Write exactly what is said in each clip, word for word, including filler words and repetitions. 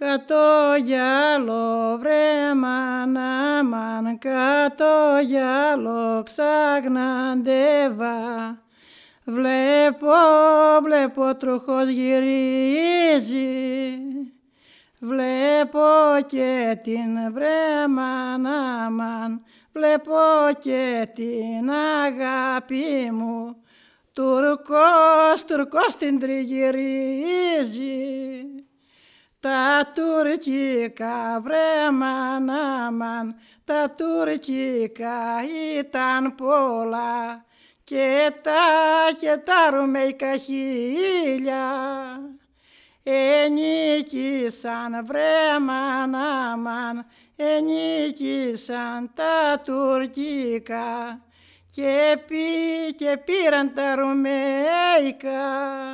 Κάτω γυαλό βρε μάνα μαν, κάτω γυαλό ξαγναντεύα. Βλέπω, βλέπω τροχός γυρίζει, βλέπω και την βρε μάνα μαν, βλέπω και την αγάπη μου. Τουρκός, Τουρκός την τριγυρίζει. Τα τουρκικά βρε μάνα μαν, τα τουρκικά ήταν πολλά και τα, και τα ρουμαϊκά χίλια ενίκησαν βρε μάνα μαν, ενίκησαν τα τουρκικά και, πή, και πήραν τα ρουμαϊκά.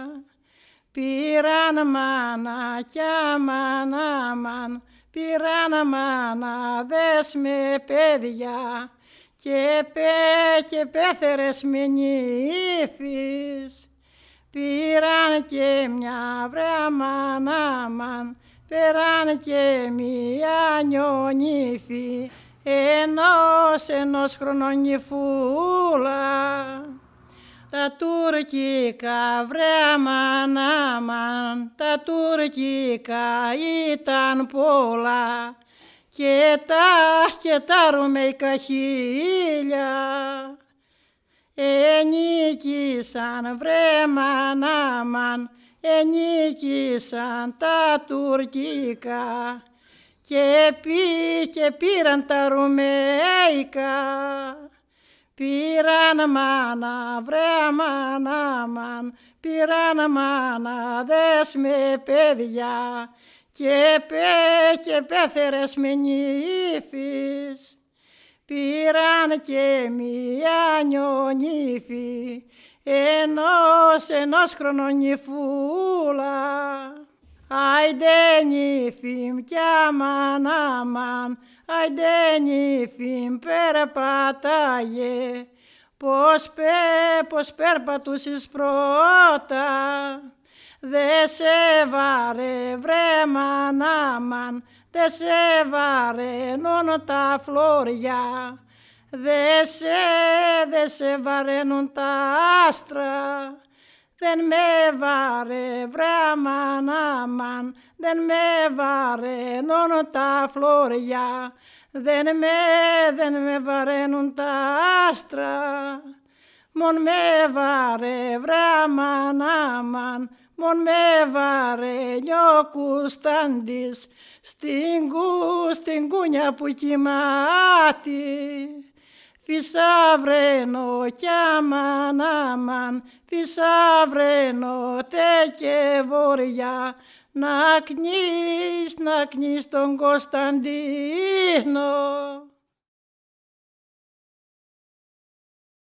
Πήραν μανάκια μάνα μαν, πήραν μανάδες με παιδιά και, πέ, και πέθερες με νύφης. Πήραν και μια βρε μάνα μαν, πήραν και μια νιονύφη ενός, ενός χρονονυφούλα. Τα τουρκικά βρε μάνα μαν, τα τουρκικά ήταν πολλά και τα, και τα ρουμαϊκά χίλια ενίκησαν βρε μάνα μαν, ενίκησαν τα τουρκικά και, πή, και πήραν τα ρουμαϊκά. Πήραν μάνα βρε μάνα μαν, πήραν μάναδες με παιδιά και, πέ, και πέθερες με νύφης. Πήραν και μια νιονύφη ενός, ενός χρονονυφούλα. Άιντε νύφη μκιά μάνα μαν, άιντε νύφη περπάταγε, πως, πέ, πως περπατούσες πρώτα. Δε σε βάρε βρε μάνα μαν, δε σε βαραίνουν τα φλόρια, δε σε, δε σε βαραίνουν τα άστρα. Δεν με βάρε βρε μάνα μαν, δεν με βαραίνουν τα φλόρια, δεν με, δεν με βαραίνουν τα άστρα. Μον με βάρε βρε μάνα μαν, μον με βαραίνει ο Κουστάντης στην, κου, στην κούνια που κοιμάται. Φυσαυρένο κι μάνα μαν, φυσαυρένο τε και βοριά, να κνείς, να κνείς τον Κωνσταντίνο.